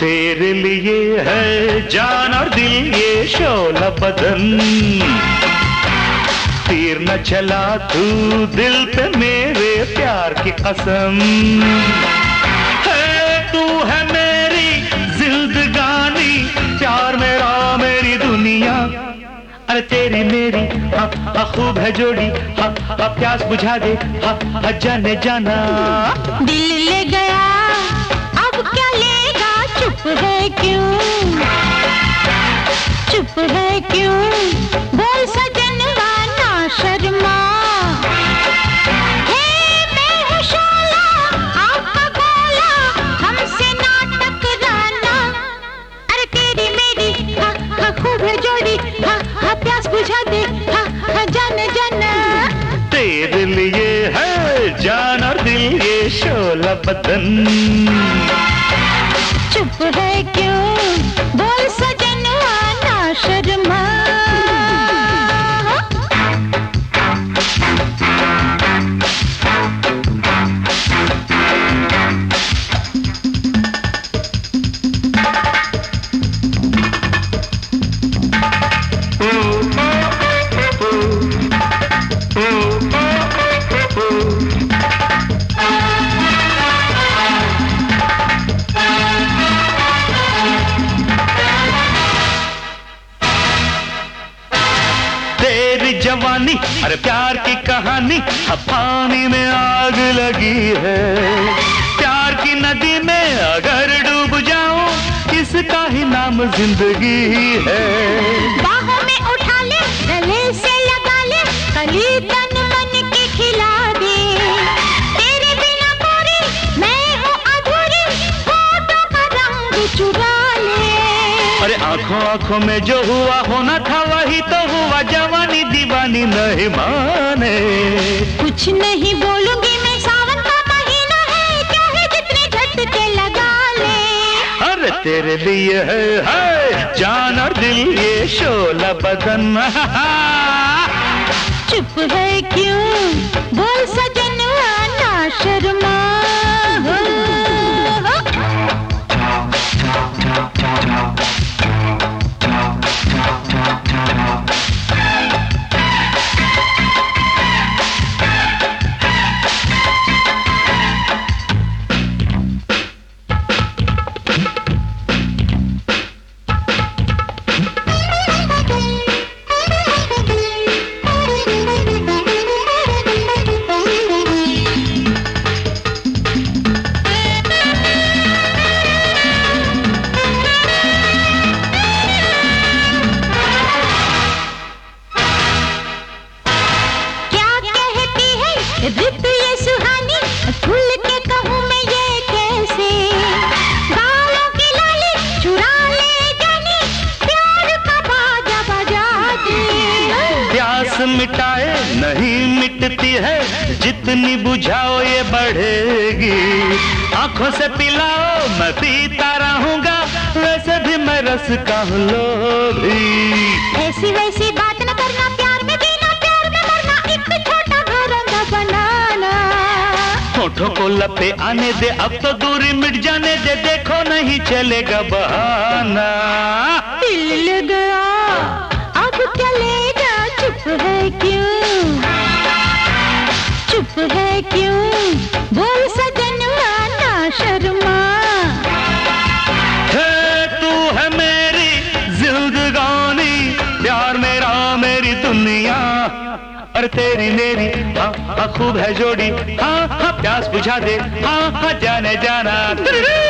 तेरे लिए है जान और दिल ये शोला बदन, तीर न चला तू दिल पे मेरे प्यार की कसम। है तू है मेरी जिंदगानी, प्यार मेरा मेरी दुनिया। अरे तेरी मेरी हाँ हाँ खूब है जोड़ी, हाँ हाँ प्यास बुझा दे, हाँ हाँ जाने जाना। दिल ले गया अब क्या लेगा, चुप है क्यों, चुप है क्यों, बोल सजनवा ना शर्मा। हे मैं हूँ शोला आपका गोला, हमसे ना टकराना। अरे तेरी मेरी हाँ हाँ खूब है जोड़ी, हाँ हाँ प्यास बुझा दे, हाँ हाँ जाने जाना। तेरे लिए है जान और दिल ये शोला बदन, चुप है क्यों, बोल सजनवा ना शर्मा। जवानी अरे प्यार की कहानी, अब पानी में आग लगी है। प्यार की नदी में अगर डूब जाऊं, इसका ही नाम जिंदगी है। बाहों में उठा ले, गले से लगा ले, कली तन मन के खिला दे। तेरे बिना पूरी मैं हूँ अधूरी, होठों का रंग चुरा ले। अरे आंखों आंखों में जो हुआ होना था वही तो हुआ, जवानी दीवानी नहीं माने। कुछ नहीं बोलूंगी मैं, सावन का महीना है, क्या है जितने झटके लगा ले। अरे तेरे लिए है जान और दिल ये शोला बदन। चुप है क्यों, बोल सजनवा ना शर्मा। रित ये सुहानी, खुल के कहूँ मैं ये कैसे। गालों की लाली चुरा ले जानी, प्यार का बाजा बजा दे। प्यास मिटाए नहीं मिटती है, जितनी बुझाओ ये बढ़ेगी। आंखों से पिलाओ मैं पीता रहूंगा, वैसे भी मैं रस का लोभी। ऐसी वैसी बात न करना, प्यार में जीना प्यार में मरना, एक छोटा घर न बनाना। होठों को लपे आने दे, अब तो दूरी मिट जाने दे, देखो नहीं चलेगा बहाना। दिल लग गया अब क्या लेगा, चुप है क्यों, चुप है क्यों, बोल सजनवा ना शर्मा। है तू है मेरी जिंदगानी, प्यार मेरा मेरी दुनिया। और तेरी मेरी हाँ हाँ खूब है जोड़ी, हाँ हाँ प्यास बुझा दे, हाँ हाँ जाने जाना।